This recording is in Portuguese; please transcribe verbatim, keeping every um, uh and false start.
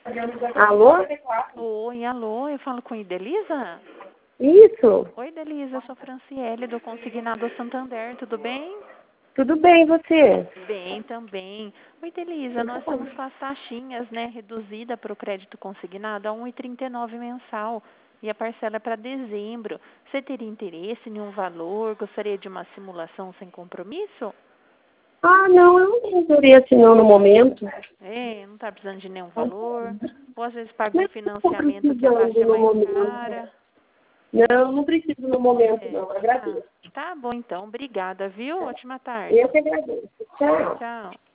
Alô? Oi, alô, eu falo com Idelisa? Isso. Oi, Idelisa, eu sou Franciele do Consignado Santander, tudo bem? Tudo bem, e você? Bem também. Oi, Idelisa, nós estamos com as taxinhas, né, reduzida para o crédito consignado a um real e trinta e nove centavos mensal e a parcela é para dezembro. Você teria interesse em um valor? Gostaria de uma simulação sem compromisso? Ah, não, eu não tenho interesse não no momento. É, não está precisando de nenhum valor? Ou às vezes paga Não um estou financiamento que a taxa precisando é no mais momento. cara? Não, não preciso no momento É, não, tá. agradeço. Tá bom então, obrigada, viu? Ótima tarde. Eu que agradeço. Tchau. Tchau.